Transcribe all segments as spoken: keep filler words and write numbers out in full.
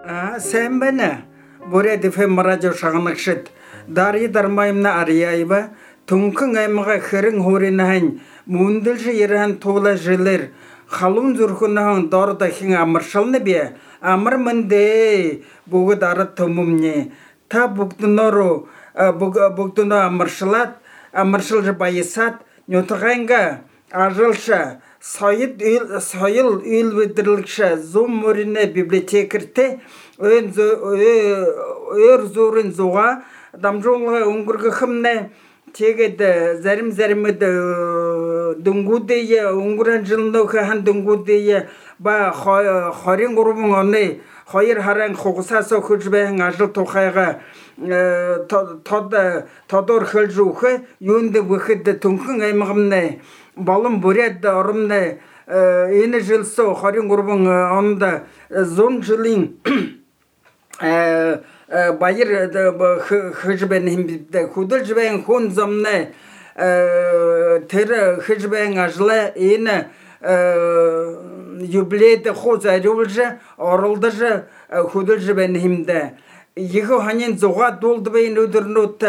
Sen bana buraya defem radyo şağınıkşıt. Darı darmayımna arayayba. Tunkın aymağa kırın horinahan. Mundilci yerhan toğla jilir. Halun zurkunahan doğru dahin amırşalını biye. Amır de buğu darı tumumni. Ta bugdunoru bugduno amırşalat. Amırşalcı bayısat. Nyotuğanga ajılşa. Sayıt il sayıl il bildirilişe zumurine bibliotekirte ön ör zorun zoğa damjonla ungurga xımne tegede zarim zarimde dungudeye unguran jılno han dungudeye ba xarin grubun onu hayır haran xoğsasa xujben ajıl toxayga tod todor xıljuxı yönde vıxıda tunkun aymağımne balım buraya da orumda yeni jılsa xarin grubun onda zon jılın bayır xujben himde xudul jben xun zamne tere xujben ajla yeni юблейде хоза рулже орылдыжы худылжы бен химде его ханен зуга долды бен өдөрнөт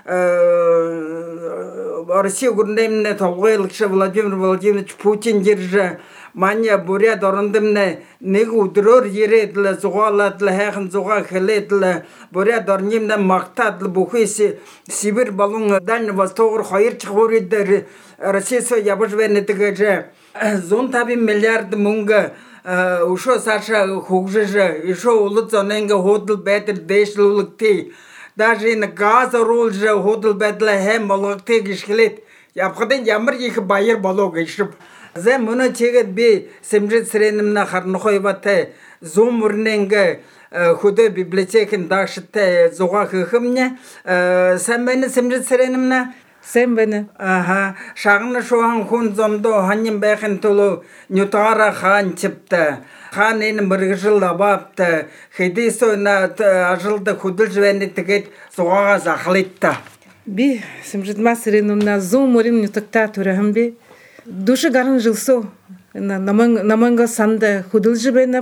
Россия гурнемне толгойлыкшы Владимир Владимирович Путин держи мания буря дорындымне нег удрор ередле зугаладле хахын зуга хеледле буря дорнимне мактадлы бухиси Сибирь балун Дальний Восток хайыр чыгырыдыр Россия ябыш бенетиге зон таби миллиард мунга ушо саша хугжыжы ишо улы зоненге ходыл бетер дешлулыкти даже на газ рулжы ходыл бетле хем балыкти гишкелет япкаден ямыр екі байыр балог ишип зе муна чегет би семжет сренимна харны койбаты зон мурненге худы библиотекин дашытты зуга хыхымне sen beni семжет сренимна Sen beni. Aha, şağını şu an hunzomdo hanım beğen tolu nютара хан çıptı. Хан enin bir yılla baptı. Hedi sonra ajıldı hudul jvendi tiket soğağa zahlitta. Bi semjitma serenumna zoom morim nюtakta turahım bi. Duşu garın jılso. Namang namanga sanda hudul jvenap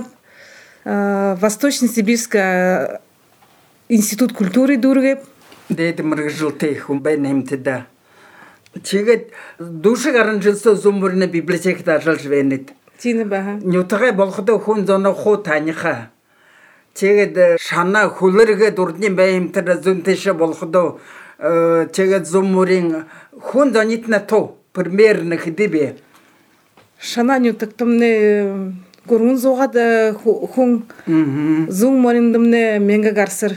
Восточно-Сибирская институт культуры дургеп. Dedi mırgıжылты hum benim tida. Çiğet duşu garın jılso zumurine bibliotekda ajıl jvenit. Tine baha. Nютагай болгоdo хүн зоно хуу таниха. Çiğet şana hulırge durdin benim tida zunteşe болгоdo çiğet zumurin хүн zonitna to примерно хидибе. Şana nютактымне Gurun zoğa da hun zung morindimne menga garsır.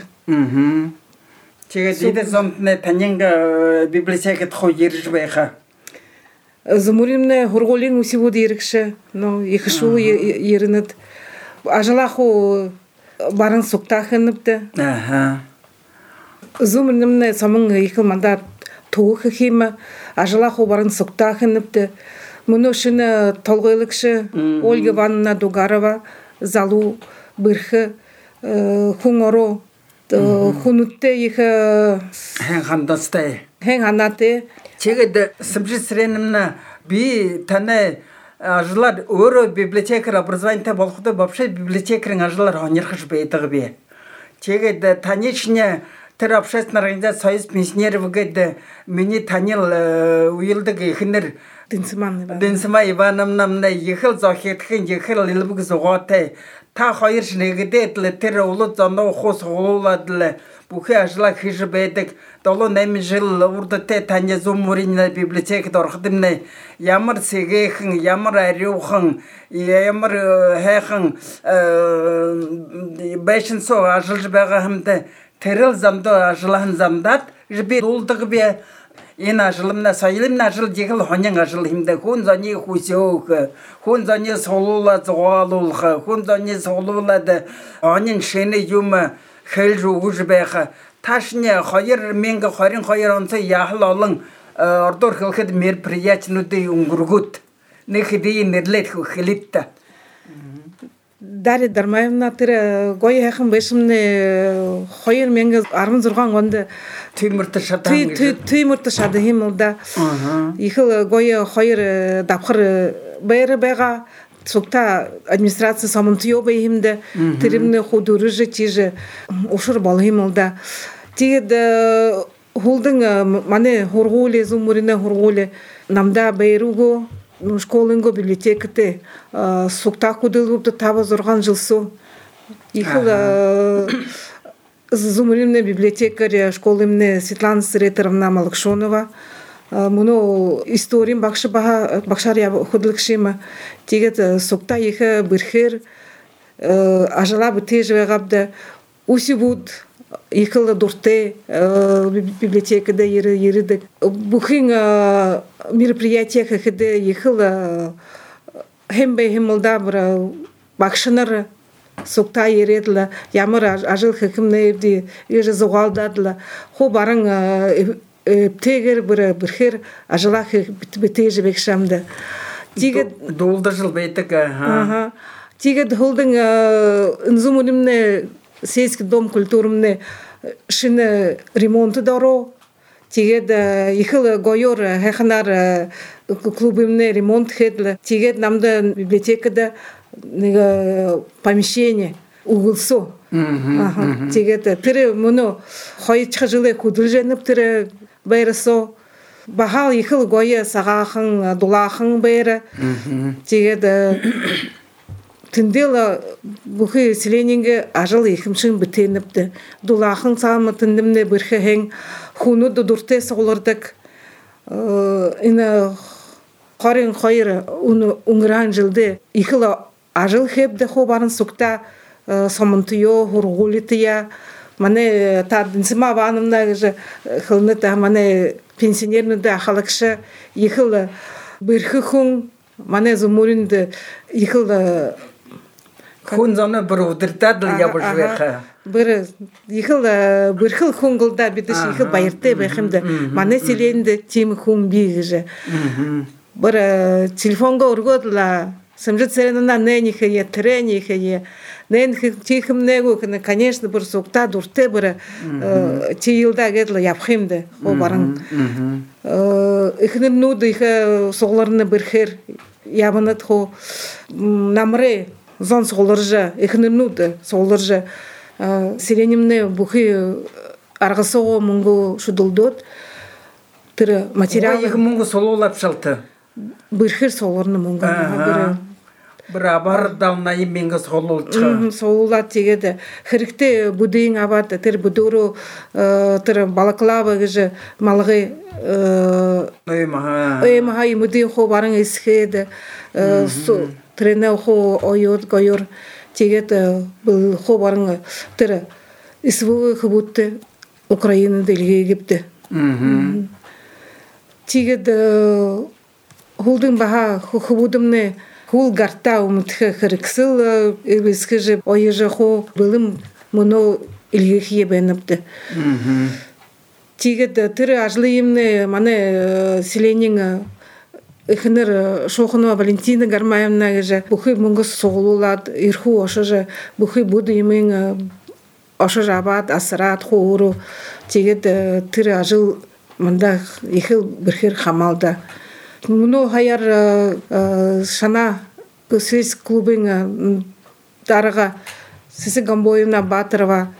Çeğe de zomne tanyenga biblioteket xoyiriş beha. Zumurimne hurgolin usivod yerikşe. No yekşu yerinet. Ajalahu barın soktahınıptı. Aha. Zumurimne samın yekil mandat toğu hima ajalahu barın soktahınıptı. Мұны шыны толғайлықшы Ольга Ивановна Дугарова, залу бірхі хуңоро, хунутте ехі Хен хандастай. Хен ханаты. Чегеді сымжы сіренімні би тәні ажылар өрі библиотекар образованита болғыды вообще библиотекарың ажылар онерхыш бейтіғі бе. Чегеді тәнешіне Тер общественная организация Союз пенсионеров гэд меня танил уилдэг ихнэр Динсма Ивановна мна ехал захетхэн ехал илбэг зоготой та хоёр шнэгдэд тэр улууд зоноо хус хуулаад бүхий ажлаа хийж байдаг долоо найман жил урдтай таны зумурын библиотект ороход нэ ямар сэгэхэн ямар ариухан ямар хайхан байшин соо ажиллаж байгаа хамт Teril zamda ajılan zamdat, jibi doldığı bir en ajılımna sayılımna ajıl jegil honyan ajıl himde hun zani husyok, hun zani solula zğalulha, hun zani solula da onun şene yuma helju ujbeha. Taşne hayır menga harin hayır onsa yahl alın ordor hilked merpriyatnu de ungurgut. Ne khidi nedlet khilitta. Дарья Дармаевна тірі гойы әқін бәшімні қойыр менгі армын зұрған онды түймірті шатан түймірті шады хемілді. Ехіл гойы қойыр дапқыр бәйірі бәйға сукта администрация самонтыё бейхимде, тиримне худурыжы тиже ушыр балхимылда. Тиге хулдың мане хоргуле, зумурине хоргуле, намда бейруго, школынго библиотекате сукта худылыпты таба зорган жылсу. Ихыл зумуримне библиотекаря школымне Светлана Сыретаровна Малыкшонова. Муну историм бакшы баха бакшар я худылыкшима. Тигет сукта ихе бирхер ажала битежве габда усибуд ихыл дурте библиотекада ери еридик. Бухин мероприятия хеде ихыл хембе хемылда бра бакшынар сукта ередла ямыр ажыл хекимне евди еже зугалдадла. Хо барың тегер бір бірхер ажылақ бітежі бекшамды. Долда жыл бейтік. Тегер дұлдың үнзумуримне сельский дом культурымне шыны ремонты дару. Тегер ихыл гойор хеханар клубымне ремонт хедлі. Тегер намды библиотекада помещение угылсу. Тегер тірі мұны қойычқа жылы күділженіп тірі байрысо бахал ихыл гойы сағақын дулақын байры тегеді тіндела бұхы селенінге ажыл екімшін бітеніпті дулақын салмы тіндімне бірхі хең хуну дұдұрте соғылырдық іні қарин қойыры ұңыран жылды ихыл ажыл хепді хобарын сұқта самынтыё хұрғулитыя мане та динсима ванымна же хылныта мане пенсионерныда халыкшы ихыл бирхы хун мане зумуринде ихыл хун зона бір удыртады я бужвеха бір ихыл бирхыл хунгылда бидиш ихыл байырты бехимде мане селенде тим хун бигже бір телефонга ургодла сымжыт серенна ненихе е тренихе е нен тихимнегу конечно бір сукта дурте бір ти йылда гедла япхимде о барың ихнем нуды ихе соғларны бірхер ябынат хо намре зон соғларжа ихнем нуды соғларжа селенімне бұхи арғысоғы мұңгу шудылдот тірі материал их мұңгу сололап шалты бірхер соғларны мұңгу бір абар дауна еменгі соғылчы. Соғылат тегеді. Хірікті бұдыйын абады, тір бұдыру, тір балаклава гіжі малғы өймаға емуді қо барың есхеді. Тіріне қо ойот гойор тегеді бұл қо барың тірі ісвығы қыбутты Украина делге егіпті. Тегеді ғылдың баға қыбудымны хул гарта умтхе хриксыл эбискеже ойежахо былым моно илгехие бенепте. Тигет тире ажлыйымны мане селенин эхнер шохно Валентина Гармаевна геже бухи мунгус соглулат ирху ошоже бухи буду имин ошожабат асрат хору тигет тире ажыл мында ихил бирхер хамалда. Муну хаяр шана связь клубын дарыға сесі Гамбоевна Батырова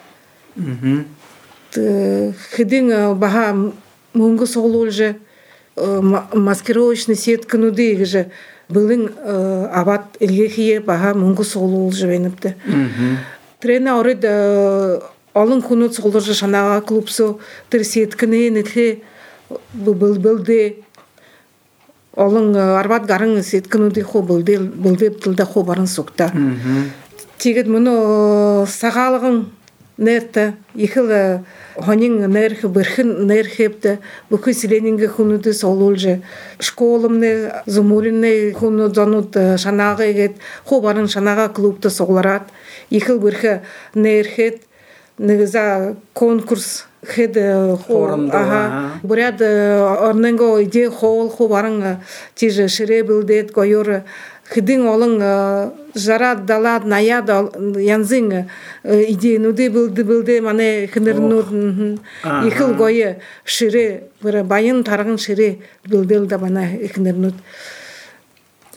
хидин баха муңгы соғылу же маскировочный сеткануды же былың абат илгехие баха муңгы соғылу же беніпті. Трена орыд алын күні соғылу же шанаға клубсу тір сетканы нетхе білді Олың арбат гарың сеткінуді қо бұлдеп тілді қо барын соқта. Тегет мұны сағалығын нәрті, ехіл ғанин нәрхі бірхін нәрхепті, бүкі селенінгі құнуды солыл же. Школымны, зумуринны құны зануд шанағы егет, қо барын шанаға клубты соғларат. Ехіл бірхі нәрхет, негіза конкурс хед ага буряд орненго иде хол хо барың тиже шире билдет гойор хидин олың жарат далат наяд янзин иде нуди билди билди мане хинернуд ихил гойе шире бір байын тарғын шире билдел да бана хинернуд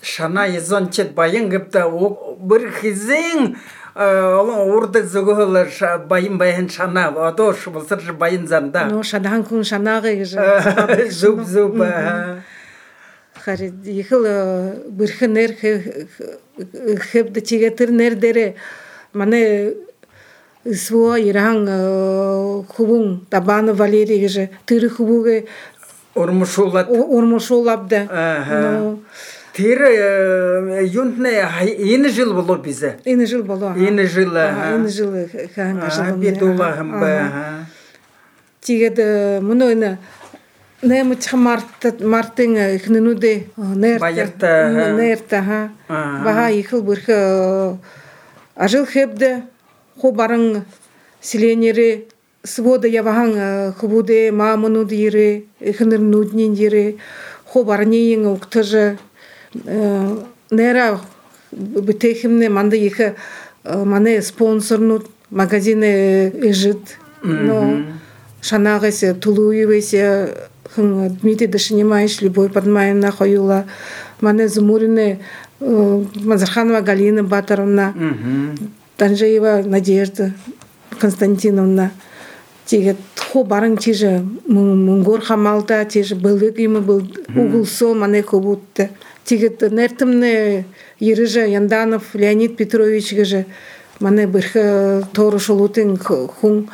Шана езончет байын гыпта бір хизен олон урдык зөгөлөр байын байын шана адош былсыр байын занда. Ну шанахан күн шанагы же. Зуб зуб. Хари ихыл бирхнер хебде чигетер нердере мане сво иран хубун табаны Валерий же тыры хубуге Ормушулат. Ормушулапда. Ну Тир юнтне ені жыл болу бизе. Ені жыл болу. Ені жыл. Ені жыл ханга жыл. Бедулахым ба. Тигеді мұны өйні нәмі чықы марттың ихненуде нерта. Нерта. Баға ихыл біркі ажыл хебді ху барың селенері свода явахан хубуде мамынуды ері ихнер нуднен ері ху барнейін ұқтыжы нера бітехімне манда екі мане спонсорнут магазины ежит. Но шанағысы тулуевесе хын Дмитрий Дашинимаевич любой подмайна хоюла. Мане Зумурины Мазарханова Галина Батаровна. Танжаева Надежда Константиновна. Тиге ху барың тиже мұңгор хамалта тиже былык имы был угулсо мане хубутты. Тиге нертімне еріже Янданов Леонид Петровичге же мане бірхі тору шолутын хун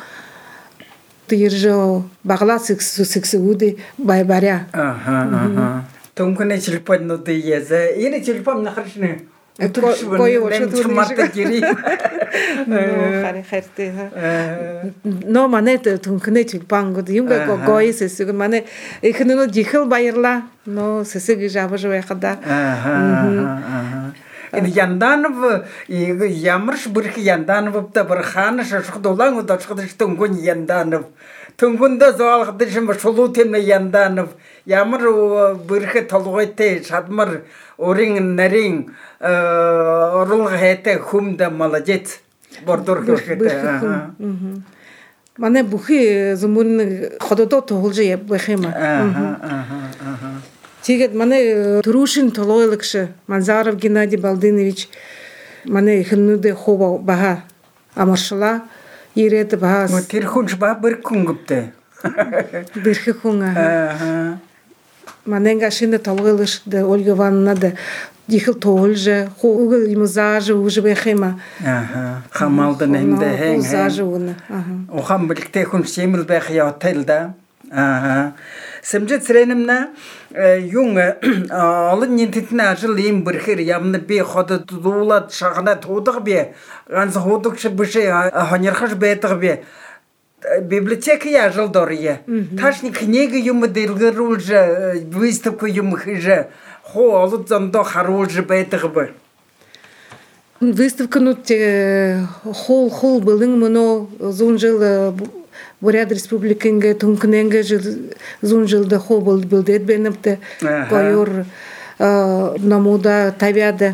еріже бағла сіксі уды байбаря. Тонкуне телефон ноды езі. Ені телефон нахаршыны. Кой ошы турнижі. Ну, хари харты. Но мане тонкуне телефон годы. Юмга гой сесігі. Мане ихыныны дихыл байырла. Но сесігі жабы жуай қада. Янданов ямырш біркі Яндановыпта бір ханы шашқыдолаң ұда шықдыш тұңгын Янданов. Тұңгында зоалғыды жымы шолу темне Янданов. Ямыр біркі толғойты шадмыр орың нәрің орылғы әті хүмді молодец. Бордор көшкеті. Мане бұхи зумурны қододо тоғылжы еп бұхима. Тегет мане Турушин толойлыкшы Манзаров Геннадий Балдынович мане ихынуды хоба баға амаршыла ереті баға. Тирхунш ба бір күн күпті. Бірхі күнға. Маненга шинде толойлышды Ольга Ивановна да дихыл тоғылжы, хоғы имызажы ұжы бәхема. Хамалдың әмді әң. Ұзажы оны. Оған білікте күн семіл бәхи отелда. Сэмжет сіренімна юң алын нентетіне ажыл ең бірхер ямны бе ходы тұдулат шағына тұдық бе ғансы ходықшы бүші ханерхаш бәйтіг бе библиотеки ажыл дорые ташни книги юмы делгірулжы выставку юмы хыжы хо алыт зандо харулжы бәйтіг бе Выставкану хол-хол білдің мұны зон жыл Бурят Республиканга тункненга зун жылда хо был билдет бенепте койор намуда тавяда.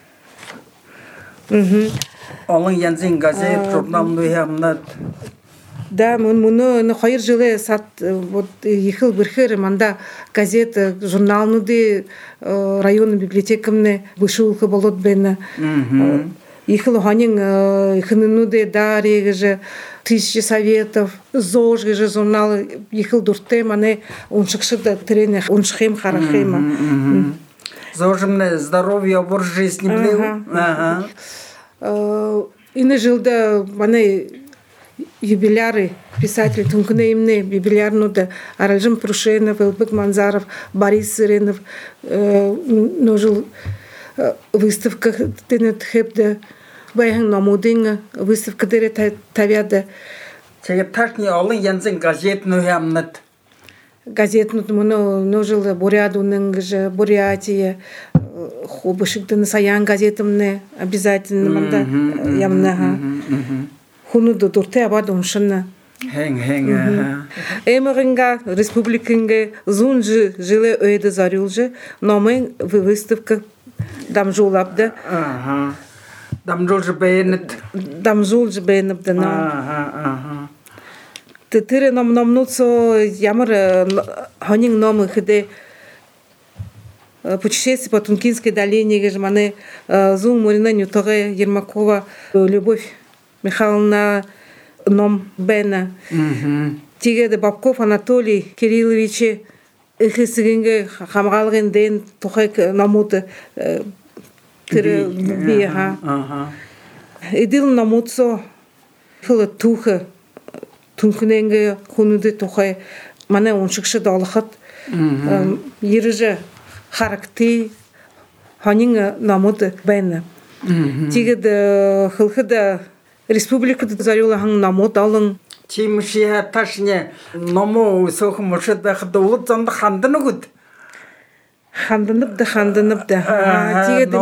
Алын янзин газет журналны ямнат. Да, mun muno no hayır жылы сат вот ехал бірхер манда газет журналны де районный библиотекамне вышулка болот бена. Ехал ханин хынну де дареге же тысячи советов зожге же журналы ехал дурте мане он шыкшыда трене он шхем харахема. Зожемне здоровье обор жизни блeu. Ага. Ины жылда мане юбиляры писатель тункнеимне юбилярну да Аральжим Прушенов, Элбек Манзаров, Борис Сыренов ножил выставка тенет хепда байхан намудинга выставка дере тавяда. Чеге ташни алын янзин газет ну ямнат. Газет ну муно ножил Бурятунның же Бурятия хобышыктын саян газетымне обязательно манда ямнага. Хуну до дурте абад умшына. Хэнг хэнг. Эмеринга республикинге зунжы жиле өйді зарюлжы номен выставка дамжулапда. Ага. Дамжулжы бейнет. Дамжулжы бейнет на. Ага ага. Тетире нам намнуцо ямар ханин номы хде путешествие по Тункинской долине, же маны Зум Мурина Нюторе Ермакова, Любовь Михайловна Ном Бена, Тиге Бабков Анатолий Кириллович, Ихисигинге Хамгалген Ден Тухек Намута Тире Биха. Идил Намутсо Фила Туха Тункненге Хунуде Тухай мане оншыкшы далахат Ерже характи ханинга намуды бәйні. Тегеді хылхыда республикада зарюла хаң намуд алың. Чимшия ташне ному сохы мұшыд бәқыды ұлы заңды қандыны күд? Хандынып да, хандынып да. Тегеді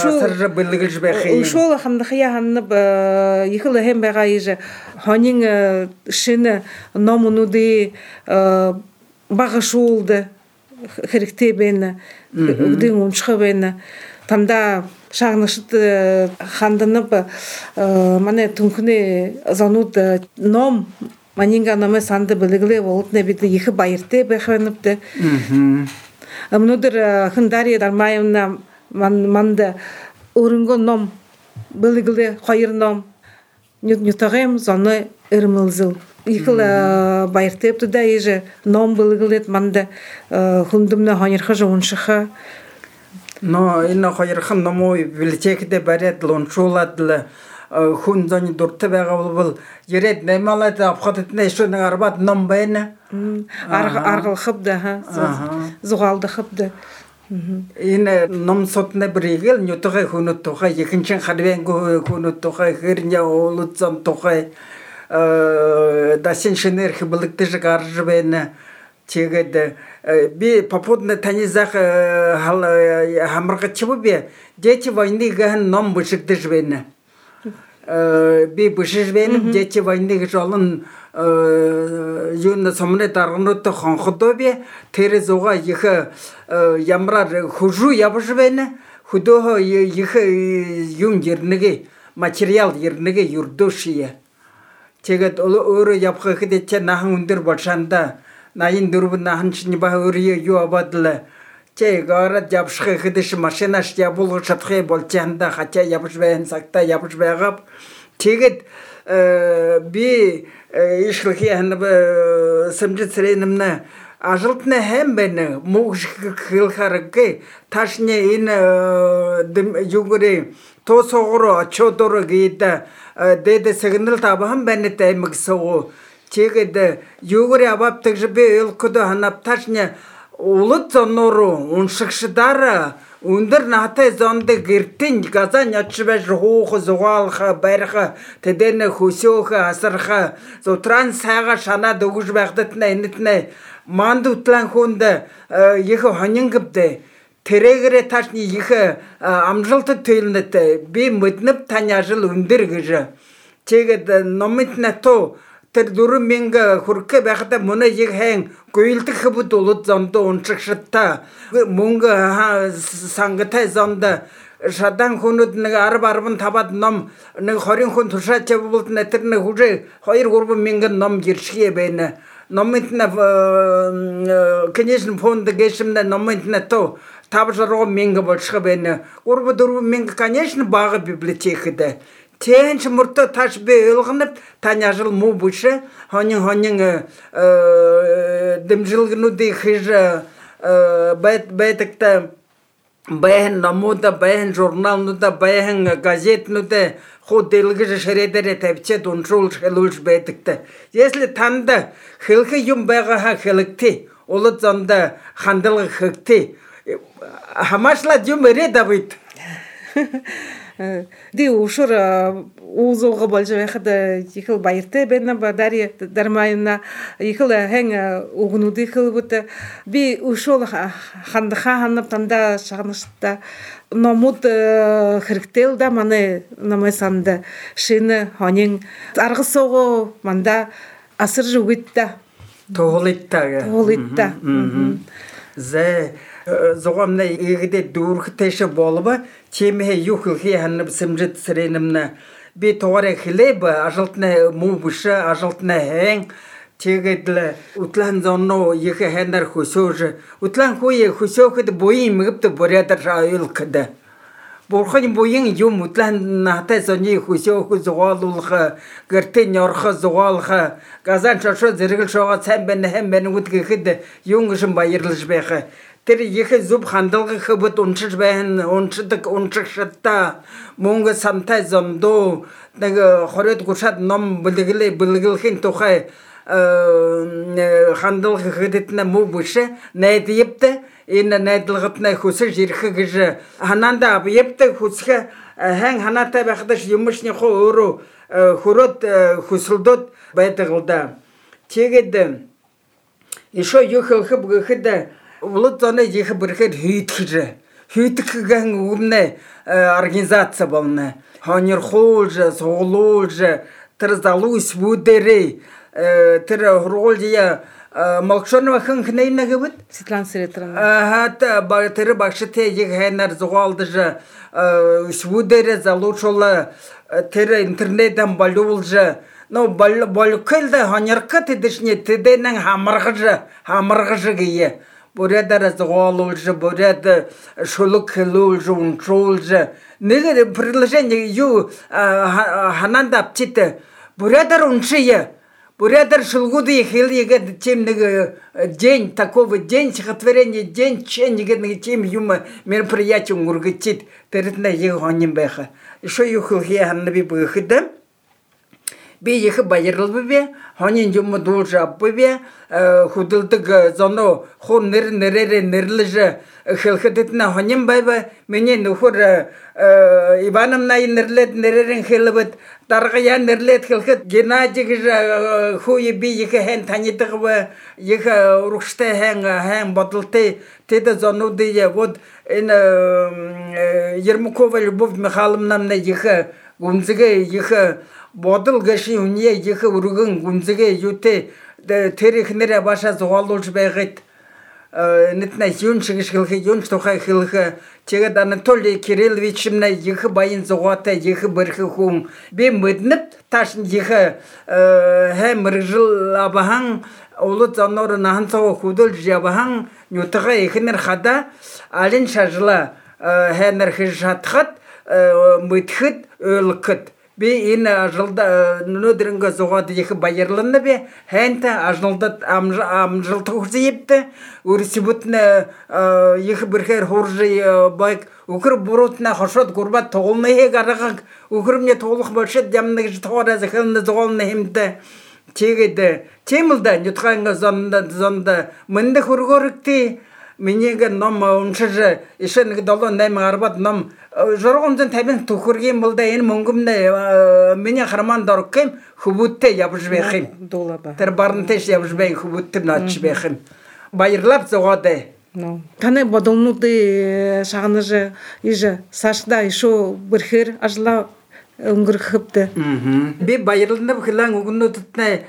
ұшол хандықия ханынып ехілі хем бәға ежі ханин шыны намунуды бағышулды херекте бәйні, үгдің ұншқы бәйні. Тамда шағнышыды хандынып мане түнкіне зануды ном манинга номе санды білігілі олытны беді ехі байырты бәхвеніпті. Мнудыр Хындария Дармаевна манды орынғы ном білігілі қайыр ном нютағым заны үрмілзіл. Ехілі байырты епті да ежі ном білігілі манды хүндімні ханырқы жоғыншықы. Но ино хайрхан номой библиотекаде барет лоншуладлы хүн зони дурты байгаа бол еред наймалаад авхатны шөнө арбат ном байна. Аргалхып да зугалдахып да. Энэ ном сотны бригэл нютогай хүнөт тухай ихэнчин харвэнго хүнөт тухай хэрня олудсан тухай дасын шинэр хбэлэгдэж гарж байна. Тэгээд би попутно танизах хамрагачбы би дети войны гэн ном бышыгдэж байна. Би бышыж байна дети войны жолон юуна сомны даргнууд хонходоо би тэр зуга их ямраар хужу явж байна. Хөдөө их юун ернэгэ материал ернэгэ юрдөөшия. Тэгээд өөрөө явах гэхэд чи нахан өндөр болшанда наин дөрвөн нахан чинь ба өөрөө юу абадлаа. Чи гараад явших гэхэд машинаш явуулах чадхыг болчаанда хачаа явж байна цагтаа явж байгаа. Тэгээд би ишлэхийн сэмжэцрэнэмнэ ажалтны хэм байна мууш хэлхарэг ташны энэ югэрэ тосогоро очодоро гээд дэдэ сигнал табхан байна таймгсоо. Тэгээд югэрэ абаптэг би элкодо ханапташны улут зонору уншигшдара өндөр натай зонды гэртэн газан ячбэж хух зугаалха барха тэдэн хөсөөх асарха зутран сайга шанаад өгж байхдатна энэтнэ мандутлан хүнд их хоньнгбдэ тэрэгэрэ ташны их амжилт төлнөт би мэднэв тань ажил өндөр гэж тэгээд номит нато тэр дөрвөн мянга хүрхэ байхдаа мөнө яг хэн гуйлдах хөбд улууд зондоо уншигшдаа мөнгө сангатай зонд шадан хүнүүд нэг арба тавад ном нэг хорин хүн туршаач явуулт тэр нэг хүжээ хоёр гурван мянган ном гэршгэ байна. Номит на конечно фонд гэшмна номит на то тавжро мянга болшгэ байна. Гурван дөрвөн мянга конечно бага библиотекада. Тэнч мурта таш би ылгынып тань ажил му бушы хонин хонин дэмжилгнуди хиж байт байтакта байн намуда байн журналнуда байн газетнуда худ дэлгэж шэрэдэрэ тавьчаад уншуулж хэлүүлж байтакта. Если танда хэлхэ юм байгаа хэлэгти улад зонда хандлага хэгти хамаашлаад юм ирээд авид. Ди ушур узоға болж байхада ихыл байырты бәнна Дарья Дармаевна ихыл хэн угнуды ихыл бұты би ушол хандыха ханып танда шағнышта номуд хіріктел да маны намай санды шыны ханин арғысоғы манда асыр жүгітті тоғылытта тоғылытта зә зоғамна егде дұрғытайшы болыба теме юхылхи ханып сымжыт сіренімні би тоғары хілебі ажылтны му бұшы ажылтны әң тэгээд утлан зонно их хэнэр хөсөөж утлан хүй хөсөөхөд буян мэгт бурядар айлкад бурхан буян юм утлан натай зоны хөсөөх зугаалуулах гэртэ нёрх зугаалах газан чошо зэрэгэл шоога сайн байна хэм байна гэдгэхэд юм гшин баярлаж байх тэр их зүб хандлагын хөбөд уншиж байна уншдаг уншигшта мөнгө самтай зондоо нэг хороод гушаад ном бэлгэлээ бэлгэлхийн тухай хандл хэдэтнэ муу биш найдыпты энэ найдлагатны хүсэж ирэх гэж хананда абьепты хүсэх хэн ханатай байхдаш юмшны хоо өөрөө хөрөөд хүсэлдүүд байдаг л да. Тэгээд ишо юхэх гэхэд улд зоны их бэрхэд хийдгэж хийдгэх гэн өмнө организация болно. Хонёр хуулж суглуулж тэр залуус бүдэрээ тэр хургуулия малчонова хэнхнэйна гэвд Светлана Сретровна хата ба тэр багштай яг хайнаар зугаалдаж сүдэрэ залуучула тэр интернетэн болуулж но болкэлдэ хоньоркат дэшне тэдэнэн хамаргаж хамаргаж гээ бурядар зугаалуулж буряд шулук хэлүүлж унчуулж нэг предложение юу хананда апчит бурядар уншия бурядар шулгуды хэлигэд чем нэг день такого день стихотворения день ченнигэд нэг чем юм мероприятие ургичит тэрэтнэ яг хоним байха ишо юххи ханнаби бүхэд би их баярлалбэ хонин юм дуулж аббэ хөдөлдөг зоно хун нэр нэрээр нэрлэж хэлхэдэтнэ хоним байба миний нөхөр Ивановна нэрлээд нэрэрэн хэлбэд даргая нэрлээд хэлхэд Геннадий гэж хүй би их хэн танидаг ба их урагштай хэн хэн бодолтой тэд зонууд явод энэ Ермакова Любовь Михайловна их гүнзгээ их бодол гэши үнье их өргөн гүнзгээ юутэй тэр ихнэрэ баша зугаалуулж байгаад нэтнэ юун шигшгэлх юун тухай хэлэх тэгээд Анатолий Кириллович мна их баян зугаатай их бэрх хүн би мэднэт тааш их хэмэржил абахан улд занор наханцаа хөдөлж явахан нютага ихнэр хада алин шажла хэнэр хшатхат мэдхэд өлкөт би энэ ажилда өнөөдрөнгө зугаад их баярлална би хэнта ажилдад амжилт хүсэйбт өрсөбөтнө их бэрхээр хуржи баг өхөр буруудна хошоод гурбат тоглоны гаргаг өхөрмне тоглох болшод ямна гэж тоороо захилна зугаална хэмдэ тэгээд чимэлдэ нютханга зонда зонда мэнде хөргөрөгти минийг ном уншиж ишэн долоо нэм арбат ном жоргонзын тавин төхөргийн бол да энэ мөнгөмнэ миний харман доркэм хөвөттэй явж байх юм долаба тэр барнтэш явж байх хөвөттэй наач байх юм баярлап зогоодэ но таны бодолнуудын шагнаж иж сашда ишо бэрхэр ажла өнгөрөхөбдэ би баярлнав хлан өгнөдтэй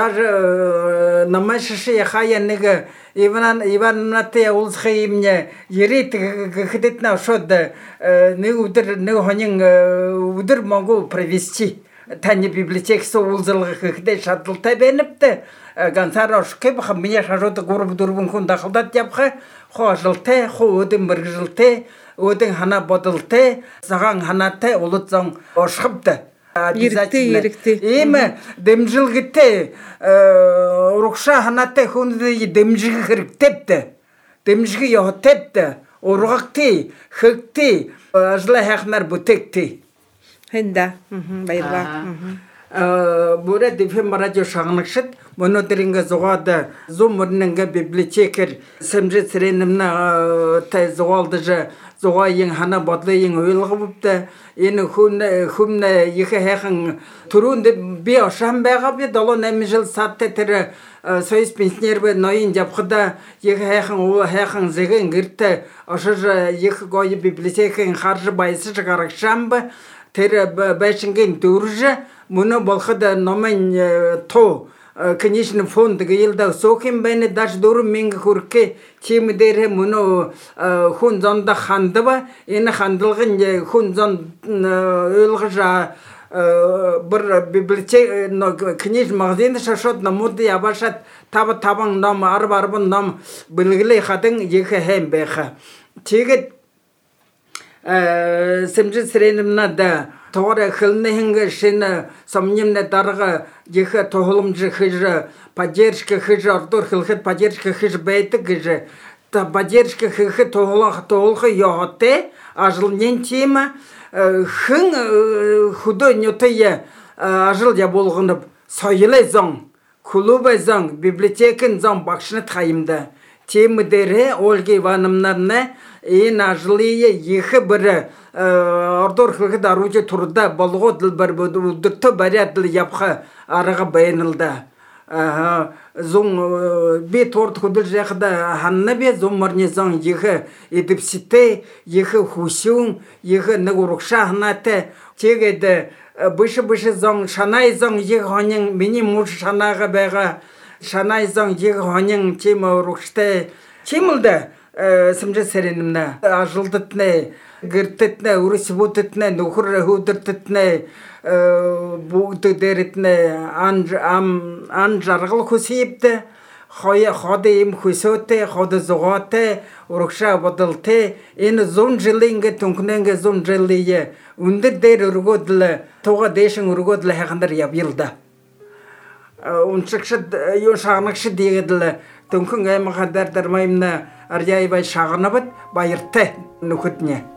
даже намашши хая нэг Иван Ивановнатэй уулзах юм ярит гэхэдэтнэ шууд нэг өдөр нэг хонин өдөр могу провести таны библиотекс уулзалгах гэхдээ шадлалтай байнапты ганцаараа шкэб хамия шарууд гурав дөрвөн хүн дахалдаад явах хоошлалтай хоо өдөн мэргэлтэй өдөн хана бодолтой цагаан ханатай улд зам оршхобд Ирэгтэй ирэгтэй. Ийм дэмжилгээтэй урагшаа ханатай хүнний дэмжих хэрэгтэйд дэмжих явахтэйд ургагтэй хэгтэй ажлаа хайхнаар бүтээгтэй. Хэнда баярлаа. Бүрэ дэфэм радио шагнагшд өнөөдрингээ зугаад зум мөрнөнгө библиотекэр сэмжэт сэрэнэмнэ тай зугаалдаж зугааян хана бодлын ойлгомжтой энэ хүн хүн их хайхан түрүүнд би ошан байгаа би долоо найман жил садтай тэр соёс пенсионер бэ ноён явхада их хайхан хайхан зэгэн гэртэ ошож их гоё библиотекийн харж баясаж гаргашаам тэр байшингийн дөрж мөнө болоход номын туу Конечно, фонд гээлда сохим байна даш дөрвөн мянга хүрхэ чим дээр мөнө хүн зонд хандва энэ хандлагын хүн зонд ойлгож бір библиотека книж магазин шашот намуды ябашат табы табан нам арб арбын нам білгілей хадың екі хем беха тегет сімжі сіренімна да тоғыры қылны хінгі шені сомнемне дарға екі тоғылымжы хыжы поддержка хыжы ардур хылхыт поддержка хыжы бәйті хыжы поддержка хыхы тоғылы тоғылы йоғатты ажылнен тема хың худой нютые ажыл я болғынып сойылай зоң клубай зоң библиотекін зоң бақшыны тайымды темі дере Ольга Ивановнарны ең ажылые ехі бірі ордор хылғы даруде тұрда болғы дыл бір бұдырты бәрі дыл япқы арыға байынылды зоң бет орд худыл жақыда ханна бе зоң мұрне зоң ехі едіпсіте ехі хусюң ехі нығырықша ханаты тегеді бұшы-бұшы зоң шанай зоң ехі хонен мені мұш шанаға бәға шанай зоң ехі хонен темі ұрықшты темілді сімжі сәренімні ажылдытны гіртітні ұрысыбутытны нұхыр худыртытны бұғды дәрітні ан жарғыл көсейіпті ходы ем көсөті ходы зұғаты ұрықша бұдылты ені зон жылыңғы түнкіненгі зон жылые үндір дәр ұрғыдылы тоға дэшін ұрғыдылы хақындар ябылды ұншықшы шағынықшы дегеділі түнкін әмі қадар дармайымны аряйбай шағыны бұд байырты нүкітіне